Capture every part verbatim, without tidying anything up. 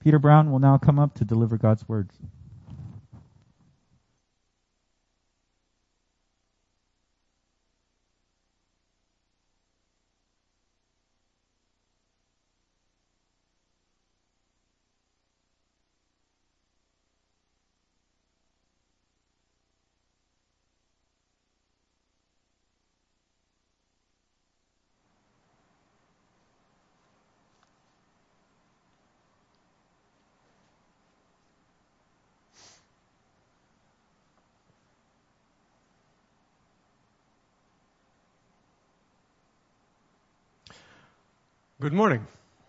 Peter Brown will now come up to deliver God's words. Good morning.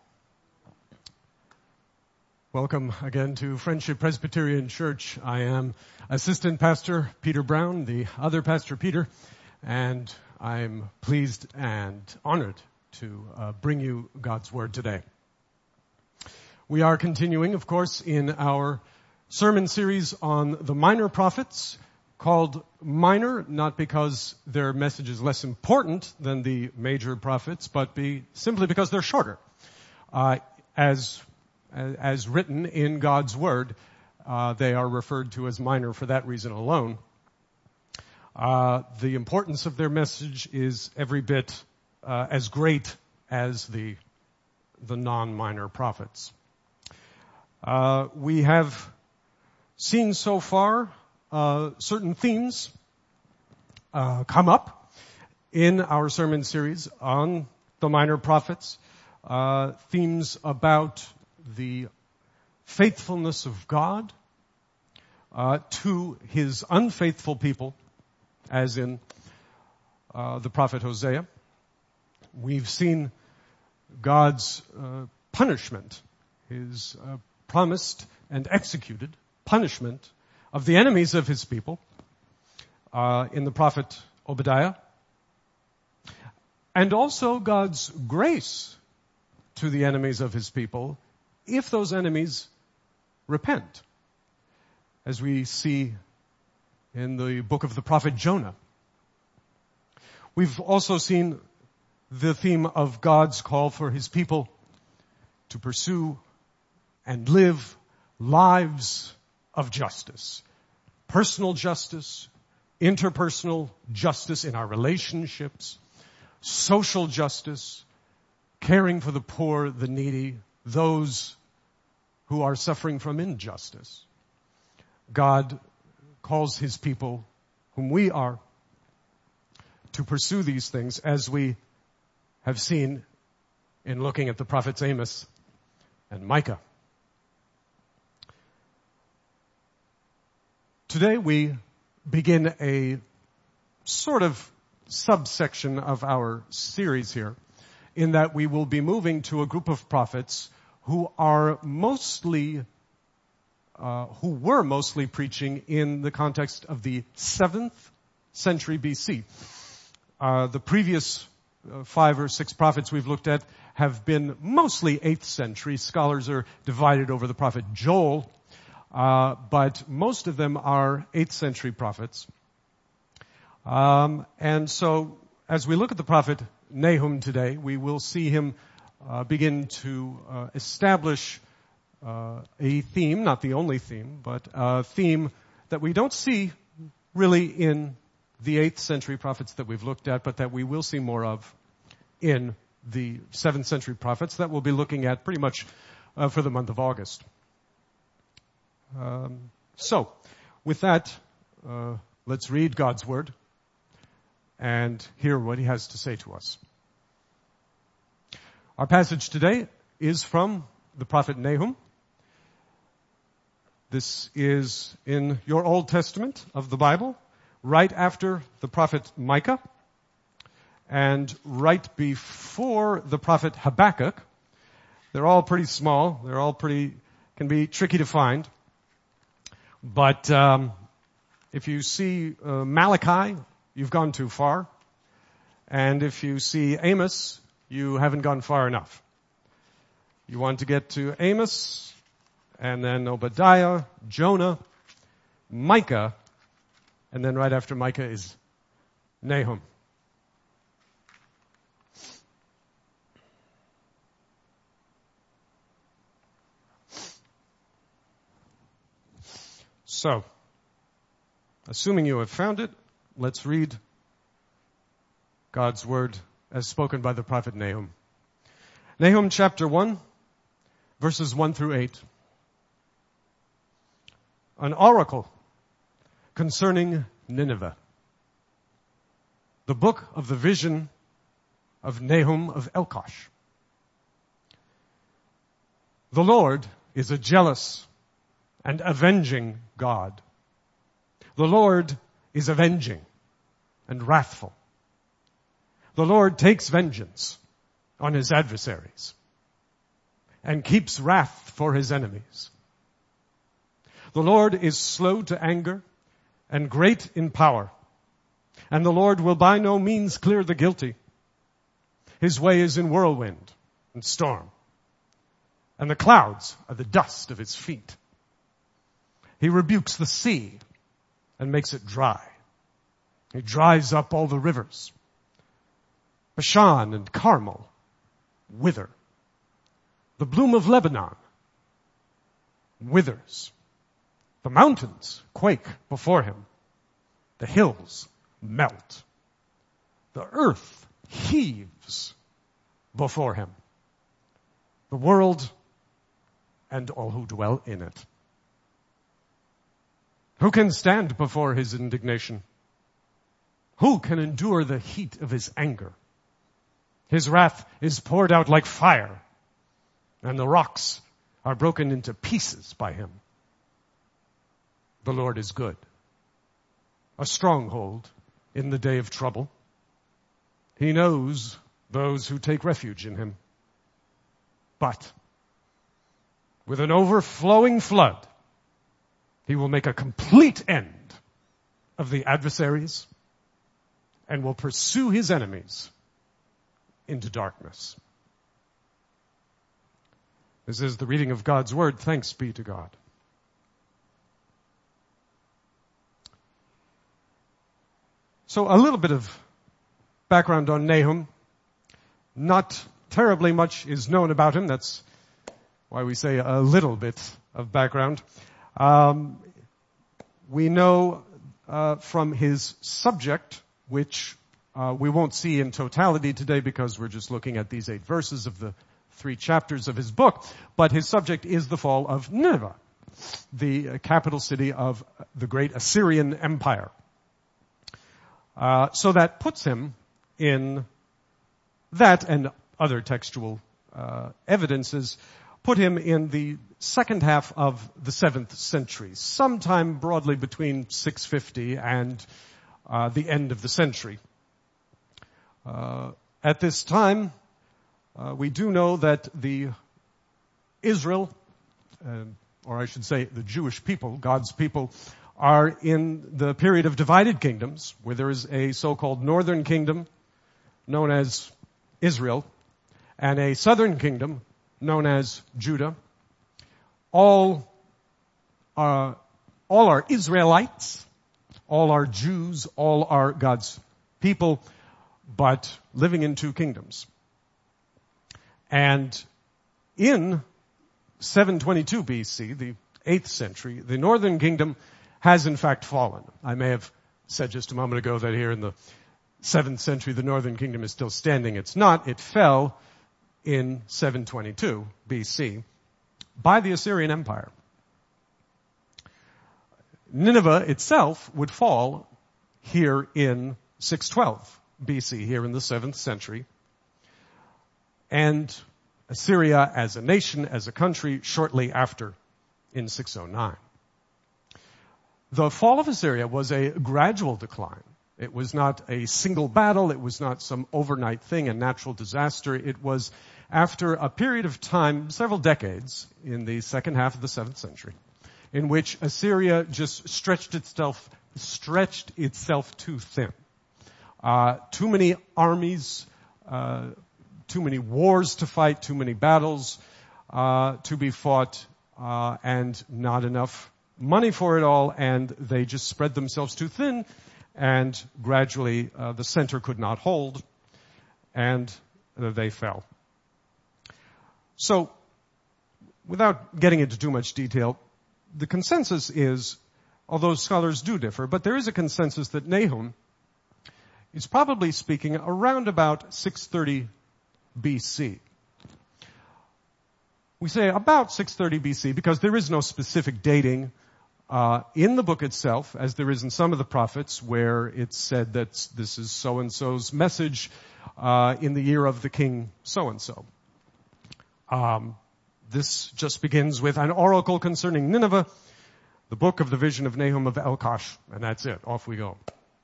Welcome again to Friendship Presbyterian Church. I am Assistant Pastor Peter Brown, the other Pastor Peter, and I'm pleased and honored to uh, bring you God's Word today. We are continuing, of course, in our sermon series on the minor prophets, called minor, not because their message is less important than the major prophets, but be simply because they're shorter. Uh, as, as written in God's Word, uh, they are referred to as minor for that reason alone. Uh, the importance of their message is every bit uh, as great as the, the non-minor prophets. Uh, we have seen so far Uh, certain themes uh, come up in our sermon series on the minor prophets, uh, themes about the faithfulness of God uh, to his unfaithful people, as in uh, the prophet Hosea. We've seen God's uh, punishment, his uh, promised and executed punishment of the enemies of his people uh, in the prophet Obadiah, and also God's grace to the enemies of his people if those enemies repent, as we see in the book of the prophet Jonah. We've also seen the theme of God's call for his people to pursue and live lives of justice. Personal justice, interpersonal justice in our relationships, social justice, caring for the poor, the needy, those who are suffering from injustice. God calls his people, whom we are, to pursue these things, as we have seen in looking at the prophets Amos and Micah. Today we begin a sort of subsection of our series here, in that we will be moving to a group of prophets who are mostly, uh, who were mostly preaching in the context of the seventh century B C. Uh, the previous uh, five or six prophets we've looked at have been mostly eighth century. Scholars are divided over the prophet Joel. Uh, but most of them are eighth century prophets. Um, and so, as we look at the prophet Nahum today, we will see him uh, begin to uh, establish uh, a theme, not the only theme, but a theme that we don't see really in the eighth century prophets that we've looked at, but that we will see more of in the seventh century prophets that we'll be looking at pretty much uh, for the month of August. Um, so, with that, uh, let's read God's Word and hear what he has to say to us. Our passage today is from the prophet Nahum. This is in your Old Testament of the Bible, right after the prophet Micah, and right before the prophet Habakkuk. They're all pretty small. They're all pretty, can be tricky to find. But um, if you see uh, Malachi, you've gone too far. And if you see Amos, you haven't gone far enough. You want to get to Amos, and then Obadiah, Jonah, Micah, and then right after Micah is Nahum. So, assuming you have found it, let's read God's word as spoken by the prophet Nahum. Nahum chapter one, verses one through eight. An oracle concerning Nineveh. The book of the vision of Nahum of Elkosh. The Lord is a jealous and avenging God. The Lord is avenging and wrathful. The Lord takes vengeance on his adversaries and keeps wrath for his enemies. The Lord is slow to anger and great in power, and the Lord will by no means clear the guilty. His way is in whirlwind and storm, and the clouds are the dust of his feet. He rebukes the sea and makes it dry. He dries up all the rivers. Bashan and Carmel wither. The bloom of Lebanon withers. The mountains quake before him. The hills melt. The earth heaves before him. The world and all who dwell in it. Who can stand before his indignation? Who can endure the heat of his anger? His wrath is poured out like fire, and the rocks are broken into pieces by him. The Lord is good, a stronghold in the day of trouble. He knows those who take refuge in him. But with an overflowing flood, he will make a complete end of the adversaries and will pursue his enemies into darkness. This is the reading of God's word. Thanks be to God. So a little bit of background on Nahum. Not terribly much is known about him. That's why we say a little bit of background. Um, we know uh, from his subject, which uh, we won't see in totality today because we're just looking at these eight verses of the three chapters of his book, but his subject is the fall of Nineveh, the uh, capital city of the great Assyrian Empire. Uh, so that puts him in that and other textual uh, evidences put him in the second half of the seventh century, sometime broadly between six fifty and uh, the end of the century. Uh, at this time, uh, we do know that the Israel, uh, or I should say the Jewish people, God's people, are in the period of divided kingdoms, where there is a so-called northern kingdom known as Israel, and a southern kingdom known as Judah. All are, all are Israelites, all are Jews, all are God's people, but living in two kingdoms. And in seven twenty-two B C, the eighth century, the northern kingdom has in fact fallen. I may have said just a moment ago that here in the seventh century the northern kingdom is still standing. It's not. It fell in seven twenty-two B C by the Assyrian Empire. Nineveh itself would fall here in six twelve B C, here in the seventh century. And Assyria as a nation, as a country, shortly after in six oh nine. The fall of Assyria was a gradual decline. It was not a single battle. It was not some overnight thing, a natural disaster. It was after a period of time, several decades, in the second half of the seventh century, in which Assyria just stretched itself, stretched itself too thin. Uh, too many armies, uh, too many wars to fight, too many battles uh, to be fought, uh, and not enough money for it all, and they just spread themselves too thin, and gradually uh, the center could not hold, and uh, they fell. So, without getting into too much detail, the consensus is although scholars do differ. But there is a consensus that Nahum is probably speaking around about six thirty B C. We say about six thirty B C because there is no specific dating uh, in the book itself, as there is in some of the prophets, where it's said that this is so-and-so's message uh, in the year of the king so-and-so. Um, this just begins with an oracle concerning Nineveh, the book of the vision of Nahum of Elkosh, and that's it. Off we go.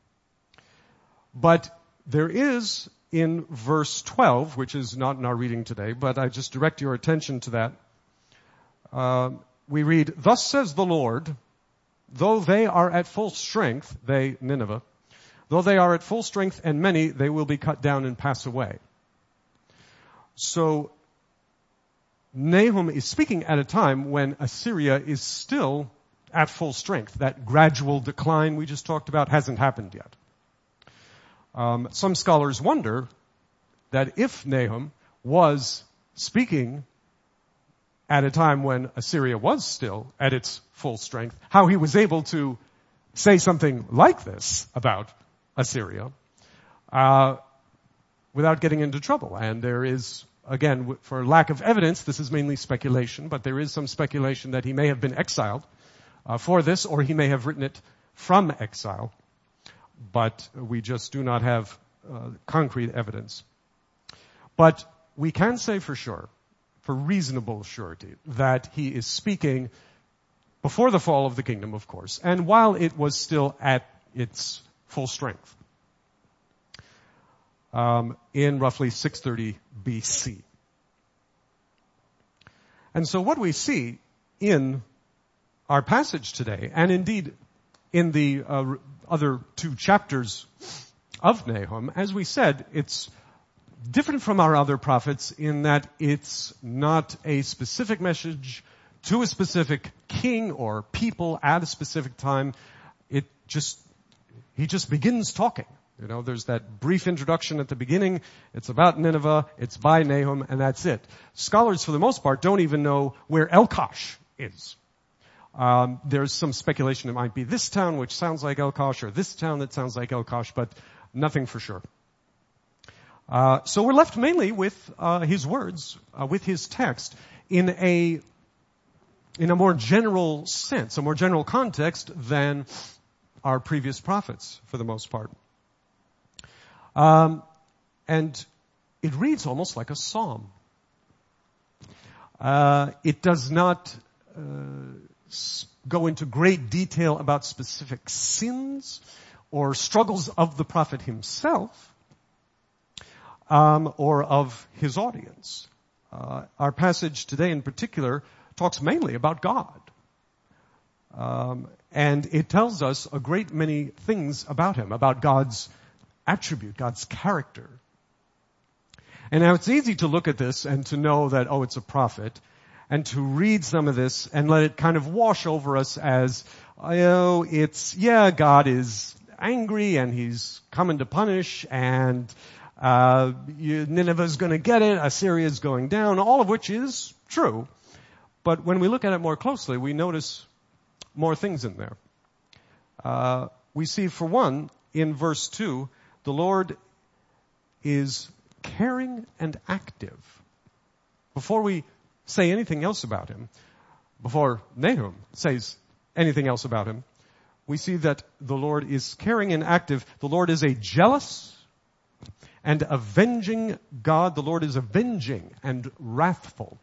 But there is in verse twelve, which is not in our reading today, but I just direct your attention to that. Uh, we read, "Thus says the Lord, though they are at full strength," they, Nineveh, "though they are at full strength and many, they will be cut down and pass away." So Nahum is speaking at a time when Assyria is still at full strength. That gradual decline we just talked about hasn't happened yet. Um, some scholars wonder that if Nahum was speaking at a time when Assyria was still at its full strength, how he was able to say something like this about Assyria uh, without getting into trouble. And there is, again, for lack of evidence, this is mainly speculation, but there is some speculation that he may have been exiled uh, for this, or he may have written it from exile. But we just do not have uh, concrete evidence. But we can say for sure, for reasonable surety, that he is speaking before the fall of the kingdom, of course, and while it was still at its full strength, um, in roughly six thirty B C. And so what we see in our passage today, and indeed in the uh, other two chapters of Nahum, as we said, it's different from our other prophets in that it's not a specific message to a specific king or people at a specific time. It just, he just begins talking. You know, there's that brief introduction at the beginning. It's about Nineveh. It's by Nahum, and that's it. Scholars, for the most part, don't even know where Elkosh is. Um, there's some speculation it might be this town, which sounds like Elkosh, or this town that sounds like Elkosh, but nothing for sure. Uh, so we're left mainly with uh, his words, uh, with his text, in a in a more general sense, a more general context than our previous prophets, for the most part. Um, and it reads almost like a psalm. Uh, it does not uh, go into great detail about specific sins or struggles of the prophet himself, um, or of his audience. Uh, our passage today in particular talks mainly about God. Um, and it tells us a great many things about him, about God's attribute, God's character. And now it's easy to look at this and to know that, oh, it's a prophet, and to read some of this and let it kind of wash over us as, oh, it's, yeah, God is angry and he's coming to punish, and uh, you, Nineveh's going to get it, Assyria's going down, all of which is true. But when we look at it more closely, we notice more things in there. Uh, we see, for one, in verse two, the Lord is caring and active. Before we say anything else about him, before Nahum says anything else about him, we see that the Lord is caring and active. The Lord is a jealous and avenging God. The Lord is avenging and wrathful.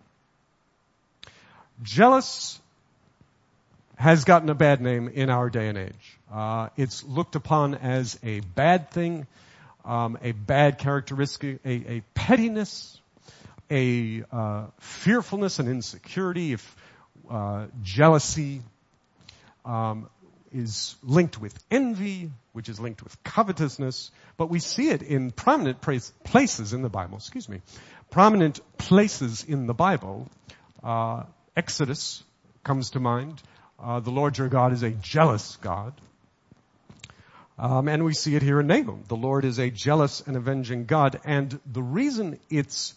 Jealous has gotten a bad name in our day and age. Uh, it's looked upon as a bad thing, um, a bad characteristic, a, a pettiness, a uh, fearfulness and insecurity. If uh, jealousy um, is linked with envy, which is linked with covetousness, but we see it in prominent places in the Bible. Excuse me, prominent places in the Bible. Uh, Exodus comes to mind. Uh, the Lord your God is a jealous God. Um, and we see it here in Nahum. The Lord is a jealous and avenging God. And the reason it's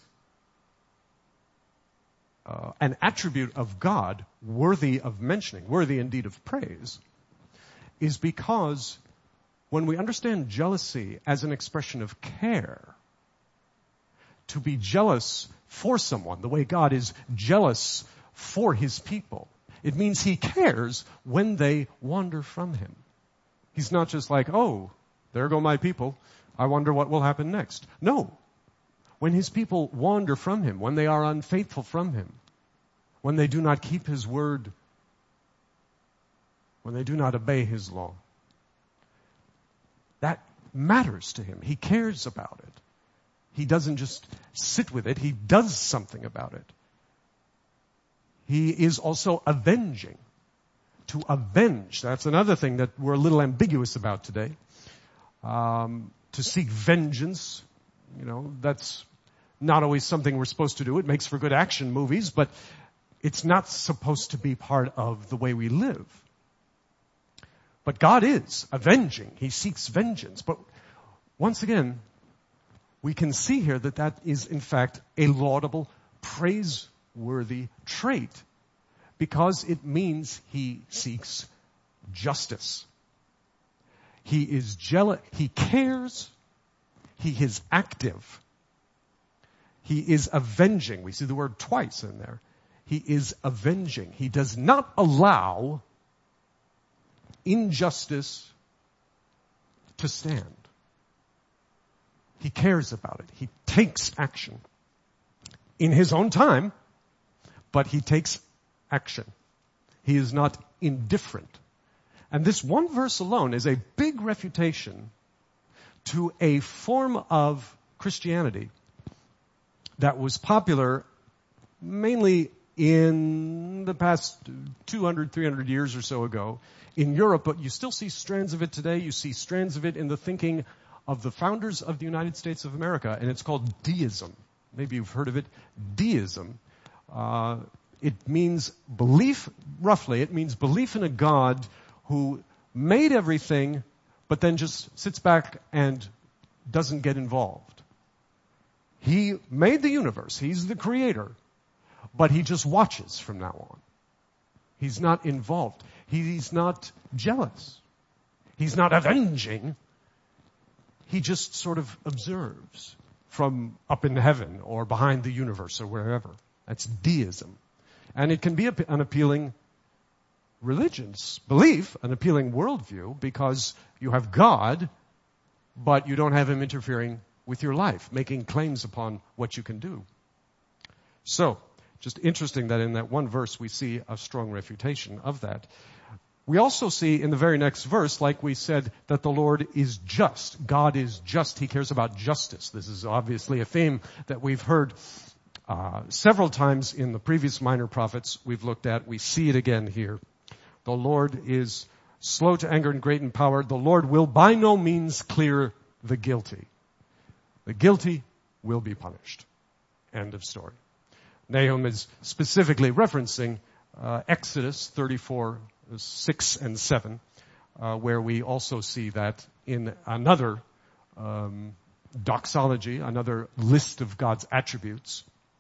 uh, an attribute of God worthy of mentioning, worthy indeed of praise, is because when we understand jealousy as an expression of care, to be jealous for someone, the way God is jealous for his people, it means he cares when they wander from him. He's not just like, oh, there go my people. I wonder what will happen next. No. When his people wander from him, when they are unfaithful from him, when they do not keep his word, when they do not obey his law, that matters to him. He cares about it. He doesn't just sit with it. He does something about it. He is also avenging. To avenge, that's another thing that we're a little ambiguous about today. Um, to seek vengeance, you know, that's not always something we're supposed to do. It makes for good action movies, but it's not supposed to be part of the way we live. But God is avenging. He seeks vengeance. But once again, we can see here that that is in fact a laudable, praiseworthy trait, because it means he seeks justice. He is jealous. He cares. He is active. He is avenging. We see the word twice in there. He is avenging. He does not allow injustice to stand. He cares about it. He takes action in his own time, but he takes action. He is not indifferent. And this one verse alone is a big refutation to a form of Christianity that was popular mainly in the past two hundred, three hundred years or so ago in Europe, but you still see strands of it today. You see strands of it in the thinking of the founders of the United States of America, and it's called deism. Maybe you've heard of it. Deism. Uh, it means belief, roughly, it means belief in a God who made everything, but then just sits back and doesn't get involved. He made the universe. He's the creator. But he just watches from now on. He's not involved. He's not jealous. He's not avenging. He just sort of observes from up in heaven or behind the universe or wherever. That's deism. And it can be an appealing religion's belief, an appealing worldview, because you have God, but you don't have him interfering with your life, making claims upon what you can do. So, just interesting that in that one verse we see a strong refutation of that. We also see in the very next verse, like we said, that the Lord is just. God is just. He cares about justice. This is obviously a theme that we've heard uh, several times in the previous minor prophets we've looked at. We see it again here. The Lord is slow to anger and great in power. The Lord will by no means clear the guilty. The guilty will be punished. End of story. Nahum is specifically referencing uh, Exodus thirty-four, six and seven, uh, where we also see that in another um, doxology, another list of God's attributes.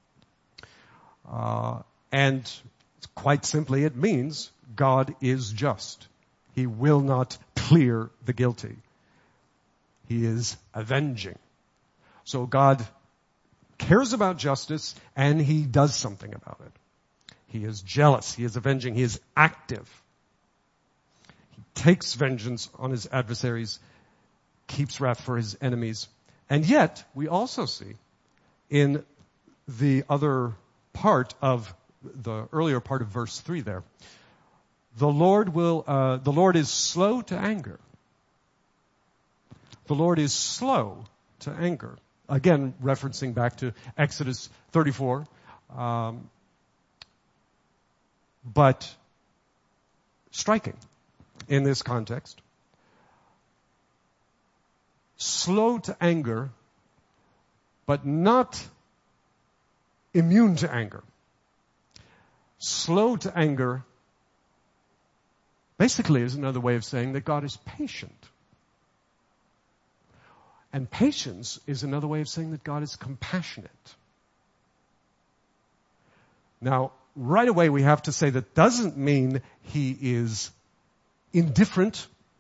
Uh, and quite simply, it means God is just. He will not clear the guilty. He is avenging. So God cares about justice, and he does something about it. He is jealous. He is avenging. He is active. He takes vengeance on his adversaries, keeps wrath for his enemies. And yet, we also see in the other part of the earlier part of verse three there, the Lord will, uh, the Lord is slow to anger. The Lord is slow to anger. Again, referencing back to Exodus thirty-four. Um, but striking in this context. Slow to anger, but not immune to anger. Slow to anger basically is another way of saying that God is patient. And patience is another way of saying that God is compassionate. Now, right away we have to say that doesn't mean he is indifferent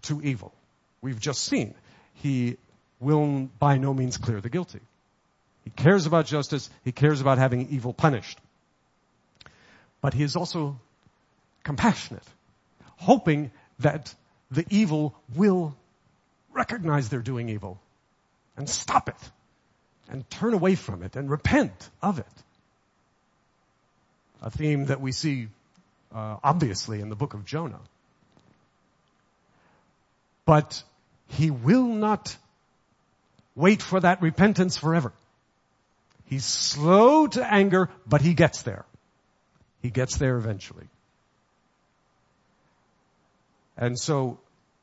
to evil. We've just seen he will by no means clear the guilty. He cares about justice. He cares about having evil punished. But he is also compassionate, hoping that the evil will recognize they're doing evil and stop it and turn away from it and repent of it. A theme that we see uh, obviously in the book of Jonah. But he will not wait for that repentance forever. He's slow to anger, but he gets there. He gets there eventually. And so,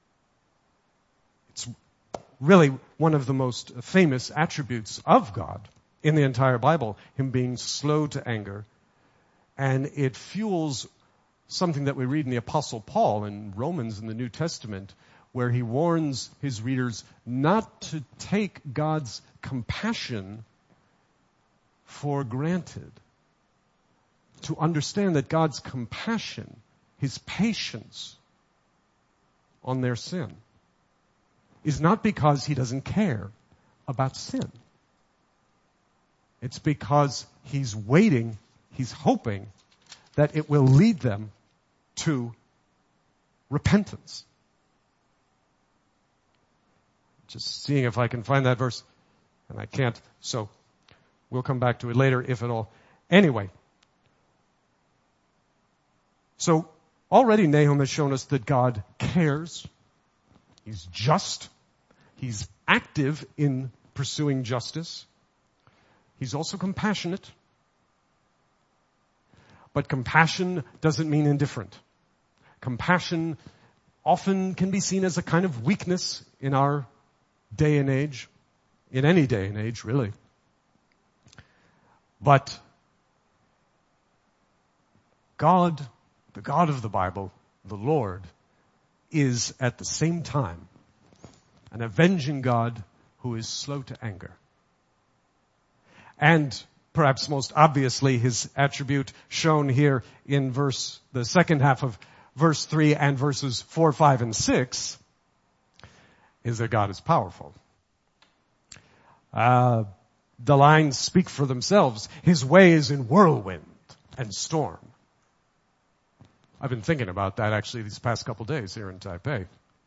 it's really one of the most famous attributes of God in the entire Bible, him being slow to anger. And it fuels something that we read in the Apostle Paul in Romans in the New Testament, where he warns his readers not to take God's compassion for granted. To understand that God's compassion, his patience on their sin, is not because he doesn't care about sin. It's because he's waiting, he's hoping that it will lead them to repentance. Just seeing if I can find that verse, and I can't, so we'll come back to it later, if at all. Anyway, so already Nahum has shown us that God cares. He's just. He's active in pursuing justice. He's also compassionate. But compassion doesn't mean indifferent. Compassion often can be seen as a kind of weakness in our day and age, in any day and age, really. But God, the God of the Bible, the Lord, is at the same time an avenging God who is slow to anger. And perhaps most obviously his attribute shown here in verse, the second half of verse three and verses four, five, and six is that God is powerful. Uh, the lines speak for themselves. His way is in whirlwind and storm. I've been thinking about that actually these past couple days here in Taipei.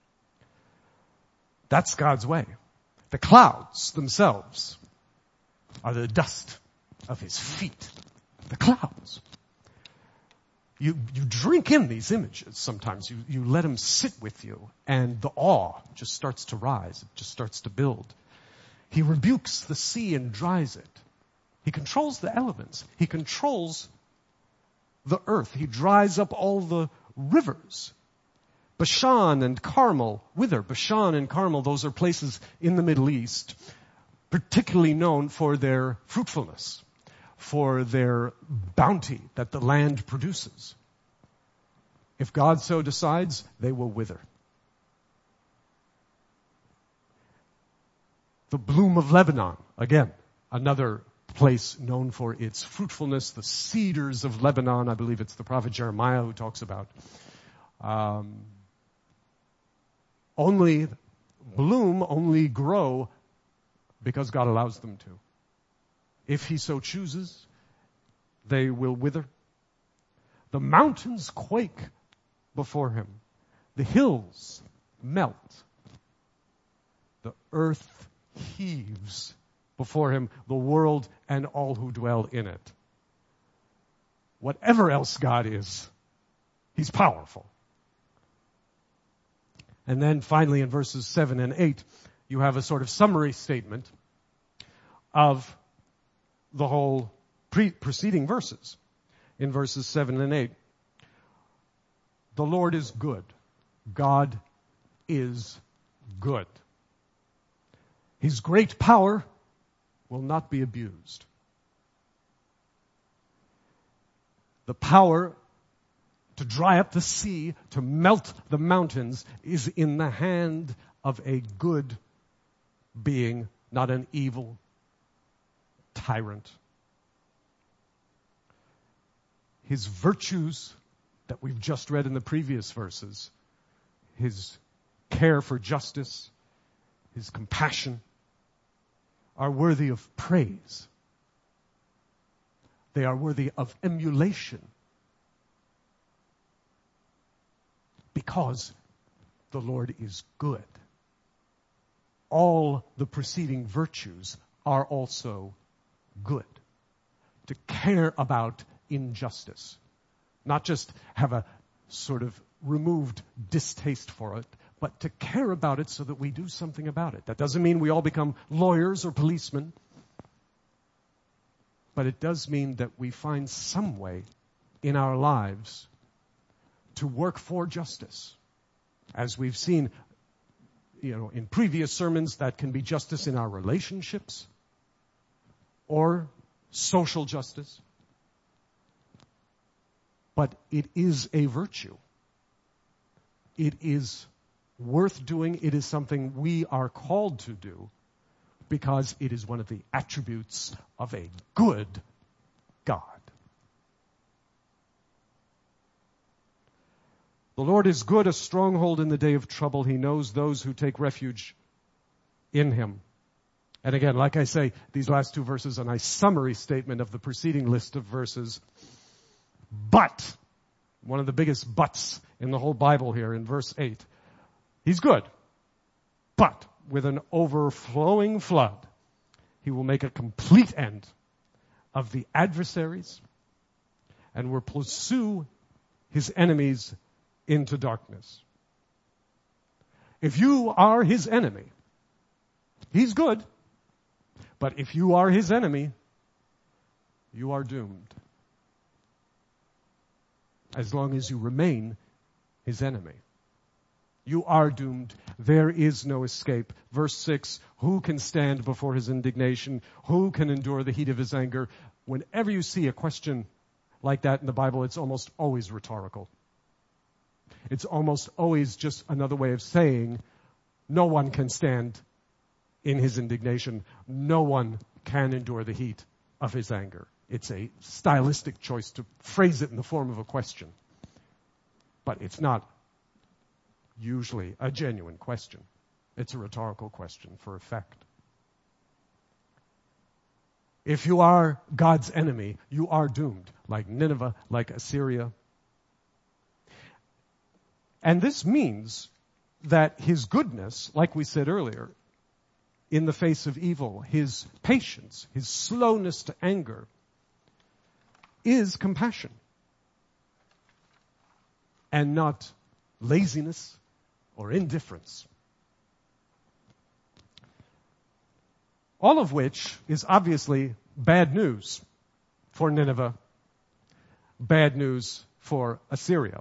That's God's way. The clouds themselves are the dust of his feet. The clouds. You, you drink in these images sometimes. You, you let them sit with you, and the awe just starts to rise. It just starts to build. He rebukes the sea and dries it. He controls the elements. He controls the earth. He dries up all the rivers. Bashan and Carmel wither. Bashan and Carmel, those are places in the Middle East particularly known for their fruitfulness, for their bounty that the land produces. If God so decides, they will wither. The bloom of Lebanon, again, another place known for its fruitfulness, the cedars of Lebanon, I believe it's the prophet Jeremiah who talks about. Um, only bloom, only grow because God allows them to. If he so chooses, they will wither. The mountains quake before him. The hills melt. The earth heaves before him, the world and all who dwell in it. Whatever else God is, he's powerful. And then finally in verses seven and eight, you have a sort of summary statement of the whole pre- preceding verses. In verses seven and eight, the Lord is good. God is good. His great power will not be abused. The power to dry up the sea, to melt the mountains, is in the hand of a good being, not an evil tyrant. His virtues that we've just read in the previous verses, his care for justice, his compassion, are worthy of praise. They are worthy of emulation. Because the Lord is good. All the preceding virtues are also good. To care about injustice. Not just have a sort of removed distaste for it, but to care about it so that we do something about it. That doesn't mean we all become lawyers or policemen. But it does mean that we find some way in our lives to work for justice. As we've seen, you know, in previous sermons, that can be justice in our relationships or social justice. But it is a virtue. It is worth doing. It is something we are called to do because it is one of the attributes of a good God. The Lord is good, a stronghold in the day of trouble. He knows those who take refuge in him. And again, like I say, these last two verses are a nice summary statement of the preceding list of verses. But, one of the biggest buts in the whole Bible here in verse eight, he's good. But, with an overflowing flood, he will make a complete end of the adversaries and will pursue his enemies into darkness. If you are his enemy, he's good. But if you are his enemy, you are doomed. As long as you remain his enemy. You are doomed. There is no escape. Verse six, who can stand before his indignation? Who can endure the heat of his anger? Whenever you see a question like that in the Bible, it's almost always rhetorical. It's almost always just another way of saying, no one can stand in his indignation. No one can endure the heat of his anger. It's a stylistic choice to phrase it in the form of a question. But it's not usually a genuine question. It's a rhetorical question for effect. If you are God's enemy, you are doomed, like Nineveh, like Assyria. And this means that his goodness, like we said earlier, in the face of evil, his patience, his slowness to anger, is compassion. And not laziness or indifference. All of which is obviously bad news for Nineveh, bad news for Assyria.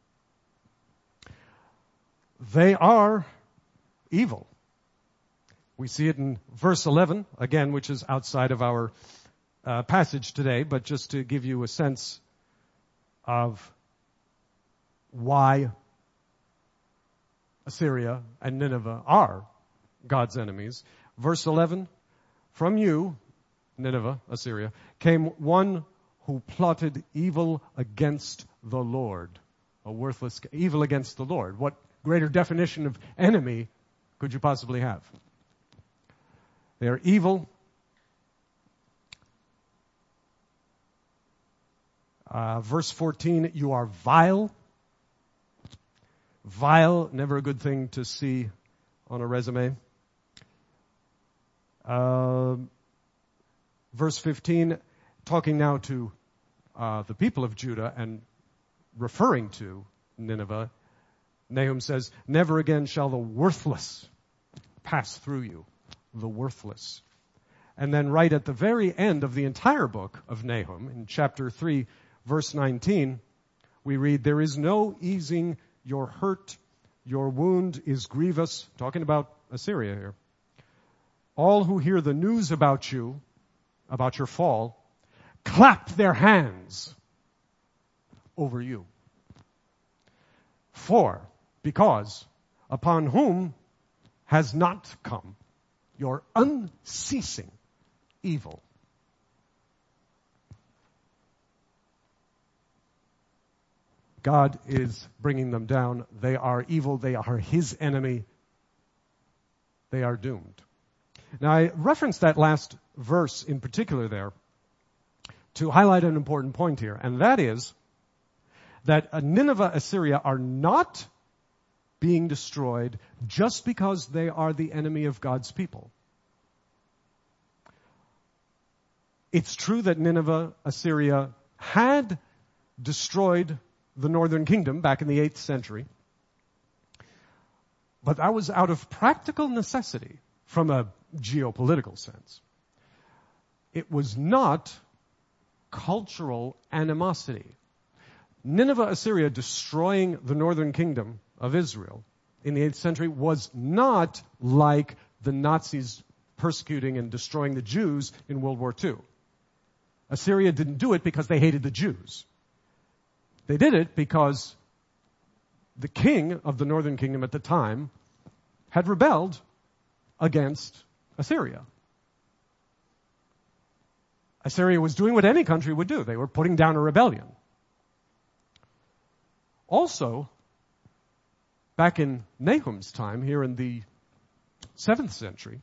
They are evil. We see it in verse eleven, again, which is outside of our uh, passage today, but just to give you a sense of why Assyria and Nineveh are God's enemies. Verse eleven, from you, Nineveh, Assyria, came one who plotted evil against the Lord. A worthless evil against the Lord. What greater definition of enemy could you possibly have? They are evil. Uh, verse fourteen, you are vile. Vile, never a good thing to see on a resume. Uh, verse fifteen, talking now to uh, the people of Judah and referring to Nineveh, Nahum says, never again shall the worthless pass through you. The worthless. And then right at the very end of the entire book of Nahum, in chapter three, verse nineteen, we read, there is no easing your hurt, your wound is grievous. Talking about Assyria here. All who hear the news about you, about your fall, clap their hands over you. For, because, upon whom has not come your unceasing evil. God is bringing them down. They are evil. They are his enemy. They are doomed. Now, I referenced that last verse in particular there to highlight an important point here, and that is that Nineveh, Assyria are not being destroyed just because they are the enemy of God's people. It's true that Nineveh, Assyria had destroyed the northern kingdom back in the eighth century, but that was out of practical necessity from a geopolitical sense. It was not cultural animosity. Nineveh, Assyria destroying the northern kingdom of Israel in the eighth century was not like the Nazis persecuting and destroying the Jews in World War Two. Assyria didn't do it because they hated the Jews. They did it because the king of the northern kingdom at the time had rebelled against Assyria. Assyria was doing what any country would do. They were putting down a rebellion. Also, back in Nahum's time, here in the seventh century,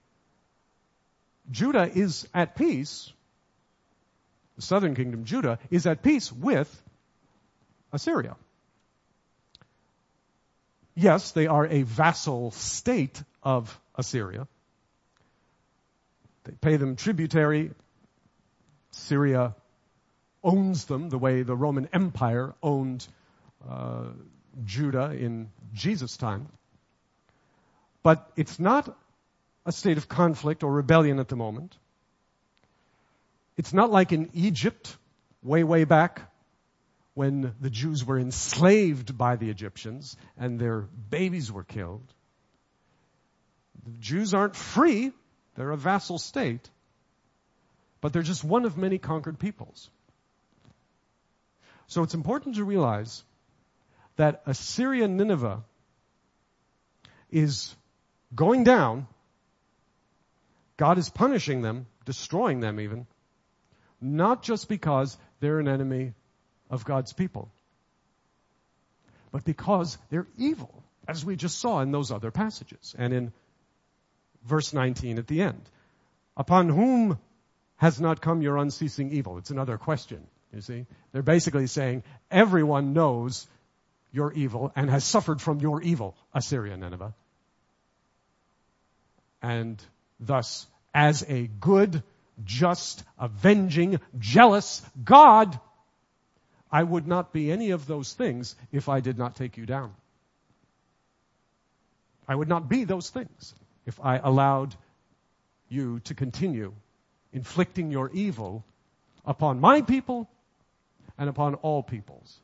Judah is at peace, the southern kingdom, Judah, is at peace with Assyria. Yes, they are a vassal state of Assyria. They pay them tributary. Syria owns them the way the Roman Empire owned uh, Judah in Jesus' time. But it's not a state of conflict or rebellion at the moment. It's not like in Egypt, way, way back, when the Jews were enslaved by the Egyptians and their babies were killed. The Jews aren't free. They're a vassal state. But they're just one of many conquered peoples. So it's important to realize that Assyria Nineveh is going down. God is punishing them, destroying them even, not just because they're an enemy of God's people, but because they're evil, as we just saw in those other passages and in verse nineteen at the end. Upon whom has not come your unceasing evil? It's another question, you see. They're basically saying everyone knows you're evil and has suffered from your evil, Assyria, Nineveh. And thus, as a good, just, avenging, jealous God, I would not be any of those things if I did not take you down. I would not be those things if I allowed you to continue inflicting your evil upon my people and upon all peoples.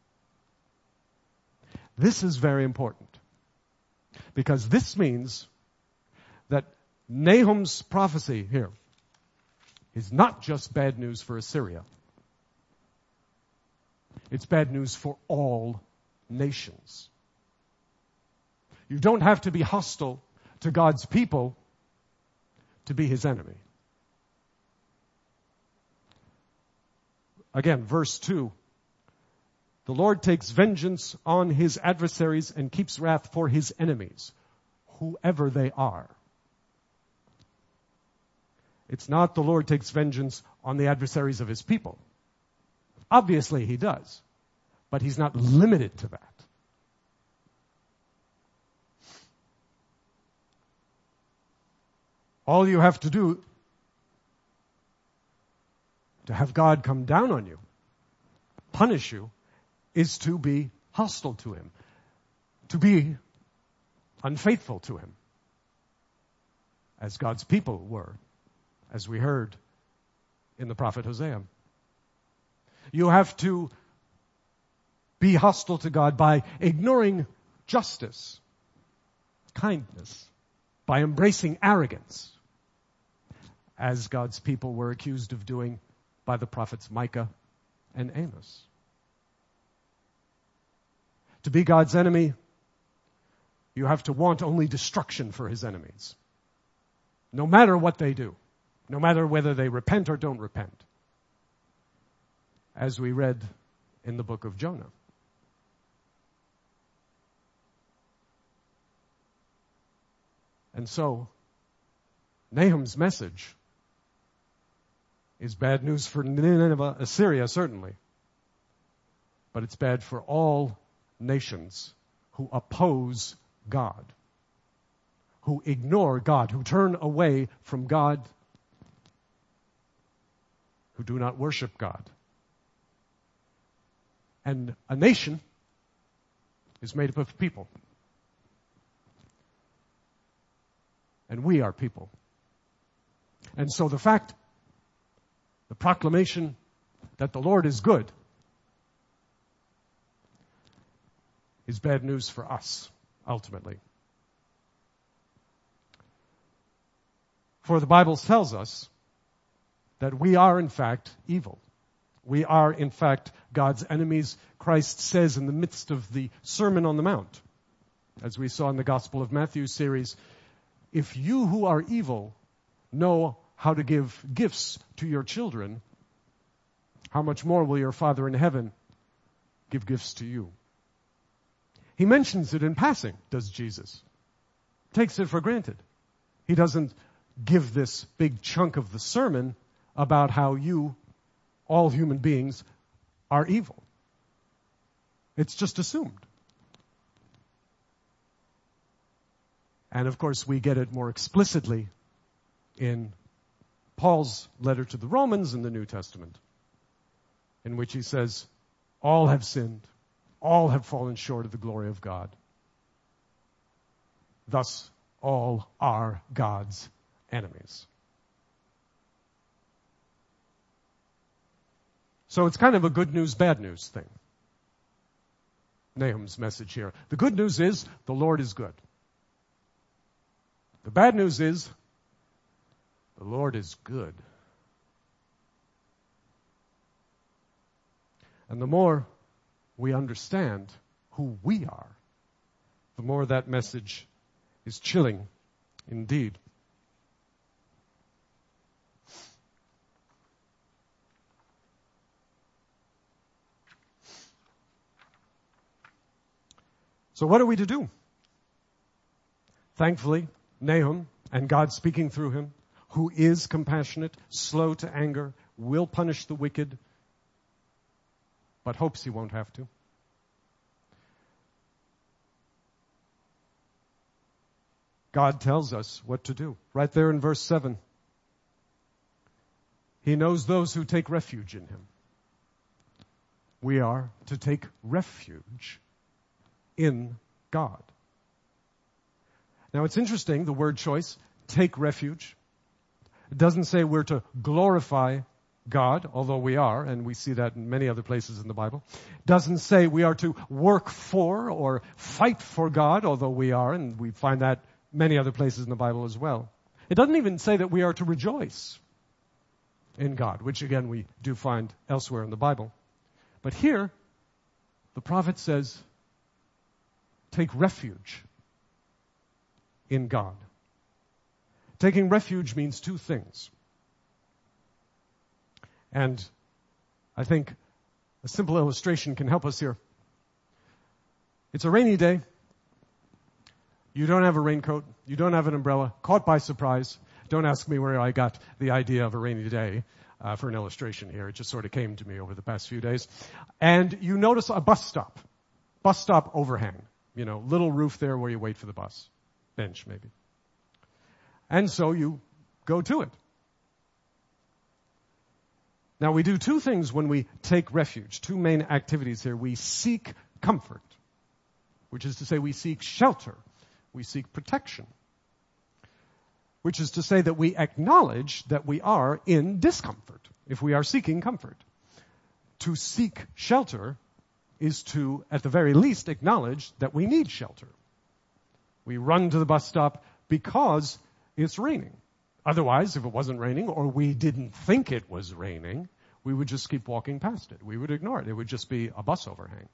This is very important because this means that Nahum's prophecy here is not just bad news for Assyria. It's bad news for all nations. You don't have to be hostile to God's people to be his enemy. Again, verse two. The Lord takes vengeance on his adversaries and keeps wrath for his enemies, whoever they are. It's not the Lord takes vengeance on the adversaries of his people. Obviously he does, but he's not limited to that. All you have to do to have God come down on you, punish you, is to be hostile to him, to be unfaithful to him, as God's people were, as we heard in the prophet Hosea. You have to be hostile to God by ignoring justice, kindness, by embracing arrogance, as God's people were accused of doing by the prophets Micah and Amos. To be God's enemy, you have to want only destruction for his enemies, no matter what they do, no matter whether they repent or don't repent, as we read in the book of Jonah. And so, Nahum's message is bad news for Nineveh, Assyria, certainly. But it's bad for all nations who oppose God, who ignore God, who turn away from God, who do not worship God. And a nation is made up of people. And we are people. And so the fact, the proclamation that the Lord is good is bad news for us, ultimately. For the Bible tells us that we are, in fact, evil. We are, in fact, God's enemies. Christ says in the midst of the Sermon on the Mount, as we saw in the Gospel of Matthew series, if you who are evil know how to give gifts to your children, how much more will your Father in heaven give gifts to you? He mentions it in passing, does Jesus. Takes it for granted. He doesn't give this big chunk of the sermon about how you, all human beings, are evil. It's just assumed. And of course, we get it more explicitly in Paul's letter to the Romans in the New Testament, in which he says, all have sinned, all have fallen short of the glory of God. Thus, all are God's enemies. So it's kind of a good news, bad news thing. Nahum's message here. The good news is the Lord is good. The bad news is the Lord is good. And the more we understand who we are, the more that message is chilling indeed. So what are we to do? Thankfully, Nahum and God speaking through him, who is compassionate, slow to anger, will punish the wicked, but hopes he won't have to. God tells us what to do. Right there in verse seven. He knows those who take refuge in him. We are to take refuge in God. Now it's interesting, the word choice, take refuge. It doesn't say we're to glorify God, although we are, and we see that in many other places in the Bible. It doesn't say we are to work for or fight for God, although we are, and we find that many other places in the Bible as well. It doesn't even say that we are to rejoice in God, which again we do find elsewhere in the Bible. But here, the prophet says, take refuge in God. Taking refuge means two things. And I think a simple illustration can help us here. It's a rainy day. You don't have a raincoat. You don't have an umbrella. Caught by surprise. Don't ask me where I got the idea of a rainy day uh, for an illustration here. It just sort of came to me over the past few days. And you notice a bus stop. Bus stop overhang. You know, little roof there where you wait for the bus. Bench, maybe. And so you go to it. Now we do two things when we take refuge. Two main activities here. We seek comfort, which is to say we seek shelter. We seek protection, which is to say that we acknowledge that we are in discomfort if we are seeking comfort. To seek shelter is to, at the very least, acknowledge that we need shelter. We run to the bus stop because it's raining. Otherwise, if it wasn't raining or we didn't think it was raining, we would just keep walking past it. We would ignore it. It would just be a bus overhang.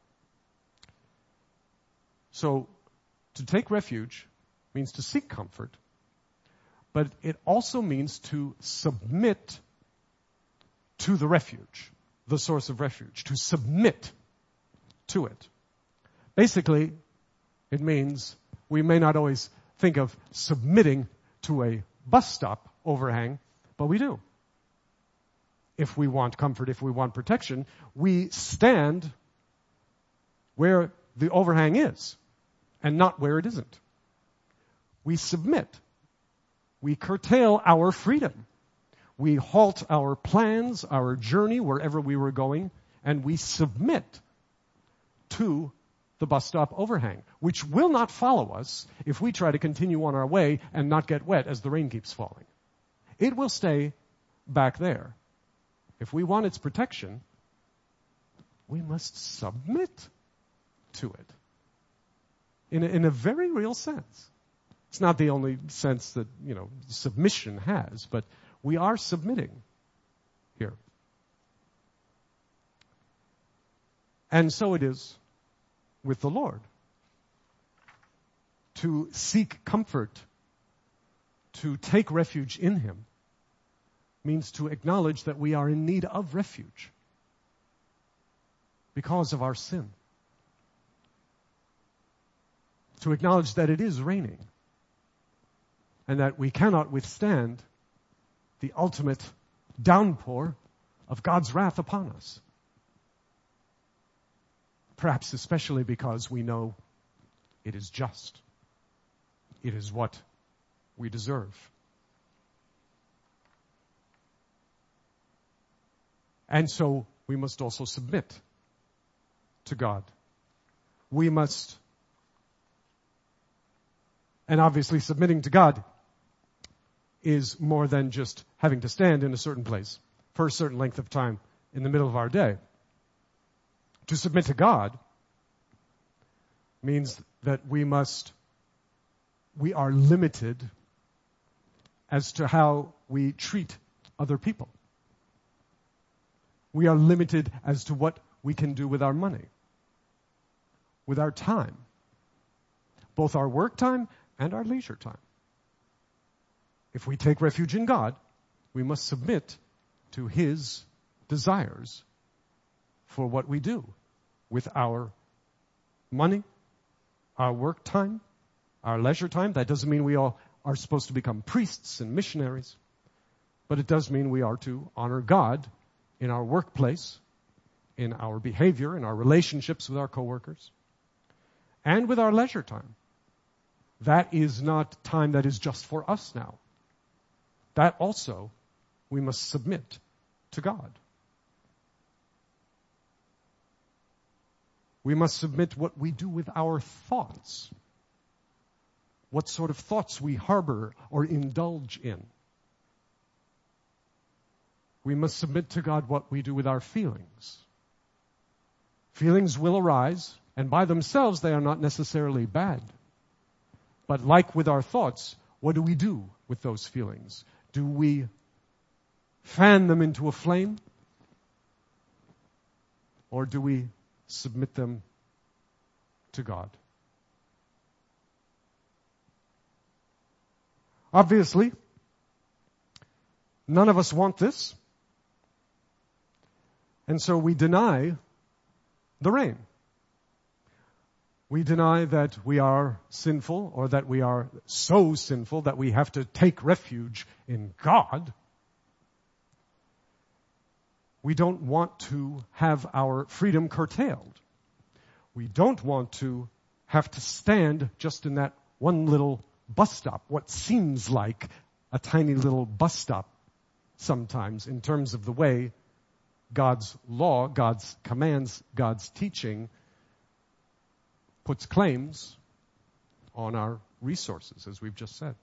So, to take refuge means to seek comfort, but it also means to submit to the refuge, the source of refuge, to submit to it. Basically, it means we may not always think of submitting to a bus stop overhang, but we do. If we want comfort, if we want protection, we stand where the overhang is and not where it isn't. We submit. We curtail our freedom. We halt our plans, our journey, wherever we were going, and we submit to the bus stop overhang, which will not follow us if we try to continue on our way and not get wet as the rain keeps falling. It will stay back there. If we want its protection, we must submit to it in a, in a very real sense. It's not the only sense that, you know, submission has, but we are submitting here. And so it is with the Lord. To seek comfort, to take refuge in Him, means to acknowledge that we are in need of refuge because of our sin. To acknowledge that it is raining and that we cannot withstand the ultimate downpour of God's wrath upon us. Perhaps especially because we know it is just. It is what we deserve. And so we must also submit to God. We must, and obviously submitting to God is more than just having to stand in a certain place for a certain length of time in the middle of our day. To submit to God means that we must, we are limited as to how we treat other people. We are limited as to what we can do with our money, with our time, both our work time and our leisure time. If we take refuge in God, we must submit to His desires for what we do with our money, our work time, our leisure time. That doesn't mean we all are supposed to become priests and missionaries, but it does mean we are to honor God in our workplace, in our behavior, in our relationships with our coworkers, and with our leisure time. That is not time that is just for us now. That also we must submit to God. We must submit what we do with our thoughts, what sort of thoughts we harbor or indulge in. We must submit to God what we do with our feelings. Feelings will arise, and by themselves they are not necessarily bad. But like with our thoughts, what do we do with those feelings? Do we fan them into a flame? Or do we submit them to God? Obviously, none of us want this. And so we deny the rain. We deny that we are sinful or that we are so sinful that we have to take refuge in God. We don't want to have our freedom curtailed. We don't want to have to stand just in that one little bus stop, what seems like a tiny little bus stop sometimes in terms of the way God's law, God's commands, God's teaching puts claims on our resources, as we've just said.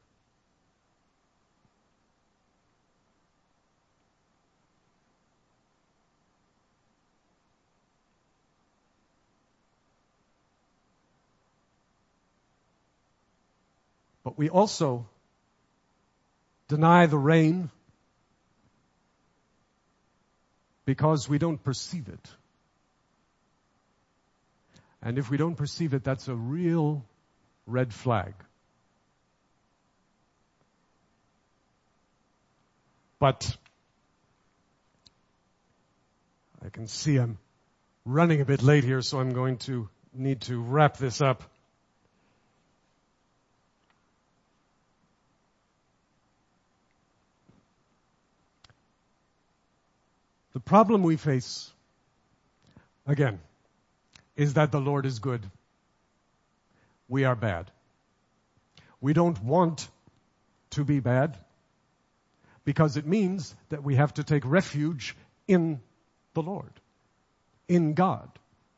But we also deny the rain because we don't perceive it. And if we don't perceive it, that's a real red flag. But I can see I'm running a bit late here, so I'm going to need to wrap this up. The problem we face, again, is that the Lord is good. We are bad. We don't want to be bad because it means that we have to take refuge in the Lord, in God.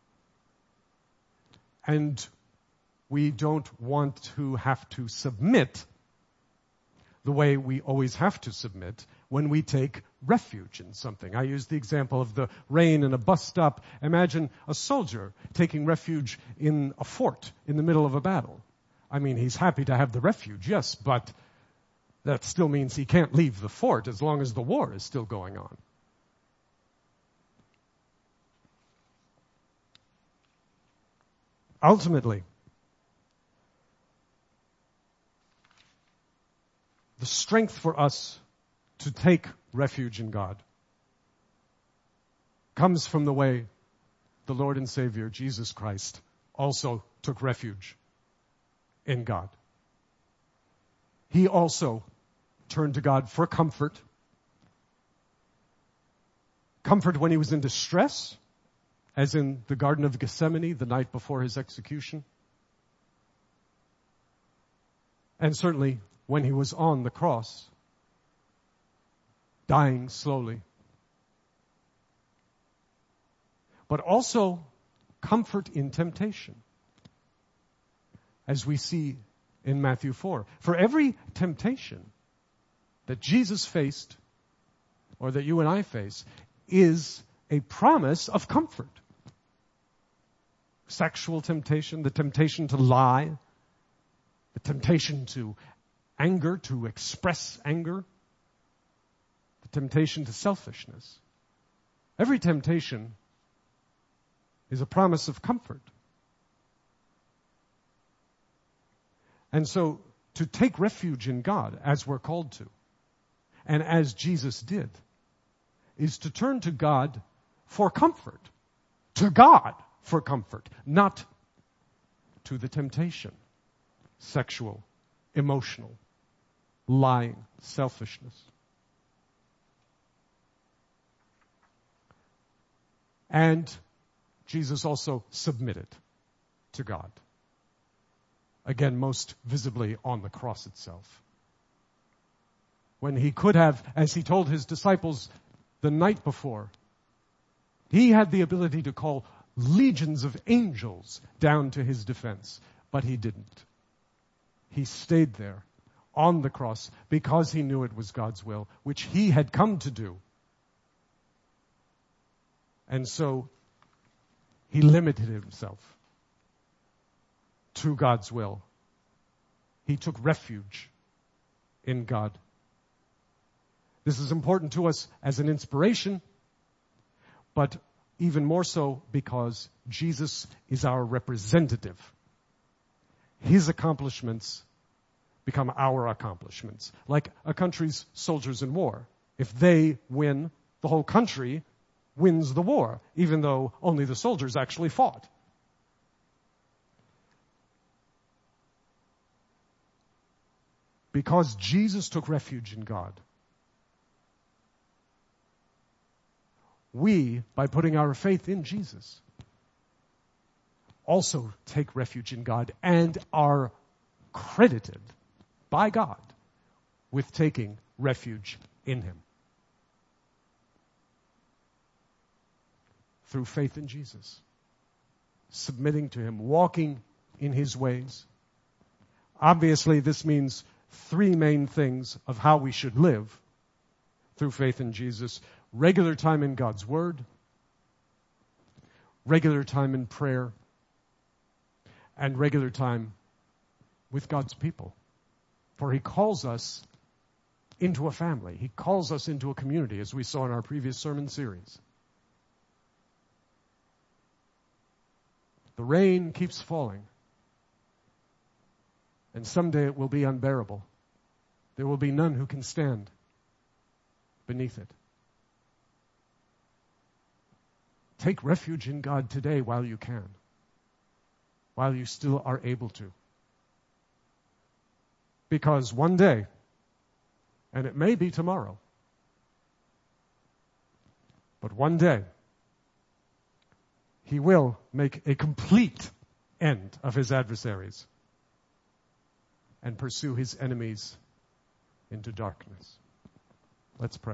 And we don't want to have to submit the way we always have to submit when we take refuge in something. I use the example of the rain in a bus stop. Imagine a soldier taking refuge in a fort in the middle of a battle. I mean, he's happy to have the refuge, yes, but that still means he can't leave the fort as long as the war is still going on. Ultimately, the strength for us to take refuge in God comes from the way the Lord and Savior, Jesus Christ, also took refuge in God. He also turned to God for comfort. Comfort when he was in distress, as in the Garden of Gethsemane the night before his execution. And certainly when he was on the cross, dying slowly. But also comfort in temptation, as we see in Matthew four. For every temptation that Jesus faced, or that you and I face, is a promise of comfort. Sexual temptation, the temptation to lie, the temptation to anger, to express anger, the temptation to selfishness. Every temptation is a promise of comfort. And so, to take refuge in God, as we're called to, and as Jesus did, is to turn to God for comfort. To God for comfort, not to the temptation, sexual, emotional, lying, selfishness. And Jesus also submitted to God. Again, most visibly on the cross itself. When he could have, as he told his disciples the night before, he had the ability to call legions of angels down to his defense, but he didn't. He stayed there on the cross because he knew it was God's will, which he had come to do. And so he limited himself to God's will. He took refuge in God. This is important to us as an inspiration, but even more so because Jesus is our representative. His accomplishments become our accomplishments. Like a country's soldiers in war. If they win, the whole country wins the war, even though only the soldiers actually fought. Because Jesus took refuge in God, we, by putting our faith in Jesus, also take refuge in God and are credited by God with taking refuge in Him. Through faith in Jesus, submitting to Him, walking in His ways. Obviously, this means three main things of how we should live through faith in Jesus. Regular time in God's Word, regular time in prayer, and regular time with God's people. For He calls us into a family. He calls us into a community, as we saw in our previous sermon series. The rain keeps falling, and someday it will be unbearable. There will be none who can stand beneath it. Take refuge in God today while you can, while you still are able to. Because one day, and it may be tomorrow, But one day, he will make a complete end of his adversaries and pursue his enemies into darkness. Let's pray.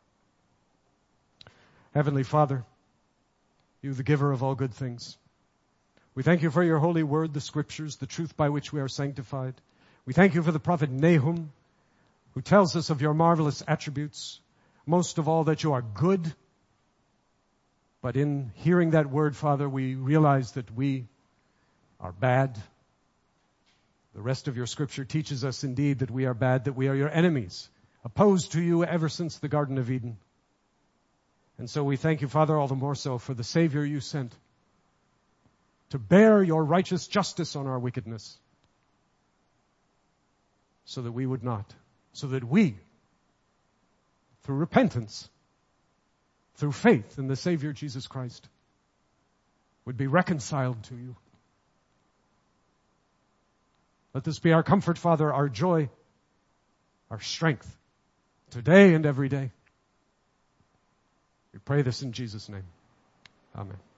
Heavenly Father, you the giver of all good things, we thank you for your holy word, the scriptures, the truth by which we are sanctified. We thank you for the prophet Nahum, who tells us of your marvelous attributes, most of all that you are good. But in hearing that word, Father, we realize that we are bad. The rest of your scripture teaches us indeed that we are bad, that we are your enemies, opposed to you ever since the Garden of Eden. And so we thank you, Father, all the more so for the Savior you sent to bear your righteous justice on our wickedness, so that we would not, so that we, through repentance, through faith in the Savior Jesus Christ, would be reconciled to you. Let this be our comfort, Father, our joy, our strength, today and every day. We pray this in Jesus' name. Amen.